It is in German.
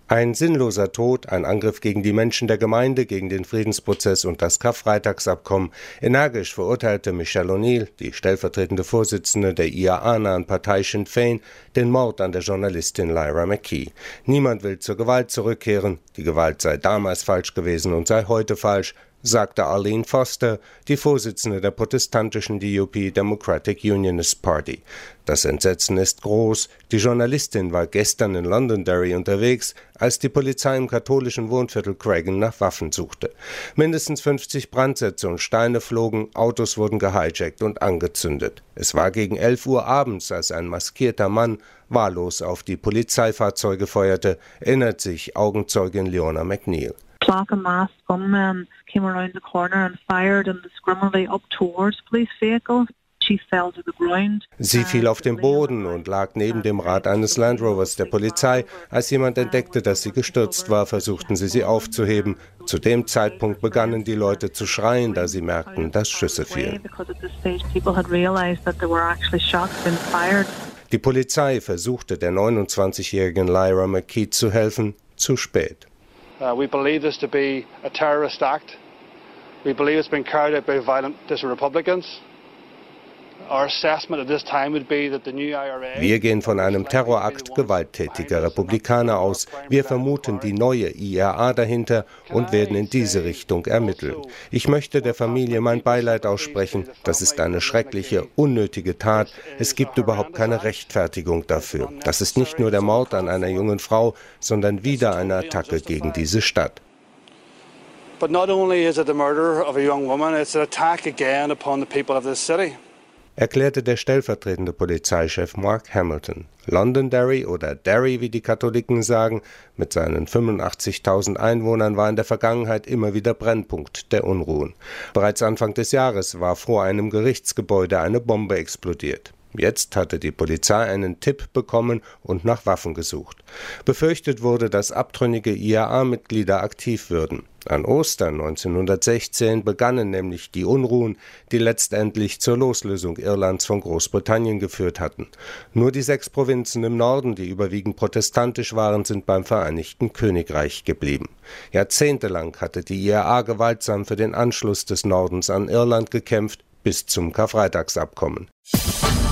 Ein sinnloser Tod, ein Angriff gegen die Menschen der Gemeinde, gegen den Friedensprozess und das Karfreitagsabkommen. Energisch verurteilte Michelle O'Neill, die stellvertretende Vorsitzende der IAA-nahen Partei Sinn Féin, den Mord an der Journalistin Lyra McKee. Niemand will zur Gewalt zurückkehren. Die Gewalt sei damals falsch gewesen und sei heute falsch, sagte Arlene Foster, die Vorsitzende der protestantischen DUP Democratic Unionist Party. Das Entsetzen ist groß. Die Journalistin war gestern in Londonderry unterwegs, als die Polizei im katholischen Wohnviertel Creggan nach Waffen suchte. Mindestens 50 Brandsätze und Steine flogen, Autos wurden gehijackt und angezündet. Es war gegen 11 Uhr abends, als ein maskierter Mann wahllos auf die Polizeifahrzeuge feuerte, erinnert sich Augenzeugin Leona McNeil. Black and masked gunmen came around the corner and fired indiscriminately up towards police vehicles. She fell to the ground. Sie fiel auf den Boden und lag neben dem Rad eines Land Rovers der Polizei. Als jemand entdeckte, dass sie gestürzt war, versuchten sie aufzuheben. Zu dem Zeitpunkt begannen die Leute zu schreien, da sie merkten, dass Schüsse fielen. Die Polizei versuchte der 29-jährigen Lyra McKee zu helfen, zu spät. We believe this to be a terrorist act. We believe it's been carried out by violent dissident Republicans. Our assessment at this time would be that the new IRA. Wir gehen von einem Terrorakt gewalttätiger Republikaner aus. Wir vermuten die neue IRA dahinter und werden in diese Richtung ermitteln. Ich möchte der Familie mein Beileid aussprechen. Das ist eine schreckliche, unnötige Tat. Es gibt überhaupt keine Rechtfertigung dafür. Das ist nicht nur der Mord an einer jungen Frau, sondern wieder eine Attacke gegen diese Stadt. But not only is it the murder of a young woman, it's an attack again upon the people of this city. Erklärte der stellvertretende Polizeichef Mark Hamilton. Londonderry oder Derry, wie die Katholiken sagen, mit seinen 85.000 Einwohnern war in der Vergangenheit immer wieder Brennpunkt der Unruhen. Bereits Anfang des Jahres war vor einem Gerichtsgebäude eine Bombe explodiert. Jetzt hatte die Polizei einen Tipp bekommen und nach Waffen gesucht. Befürchtet wurde, dass abtrünnige IAA-Mitglieder aktiv würden. An Ostern 1916 begannen nämlich die Unruhen, die letztendlich zur Loslösung Irlands von Großbritannien geführt hatten. Nur die 6 Provinzen im Norden, die überwiegend protestantisch waren, sind beim Vereinigten Königreich geblieben. Jahrzehntelang hatte die IAA gewaltsam für den Anschluss des Nordens an Irland gekämpft, bis zum Karfreitagsabkommen.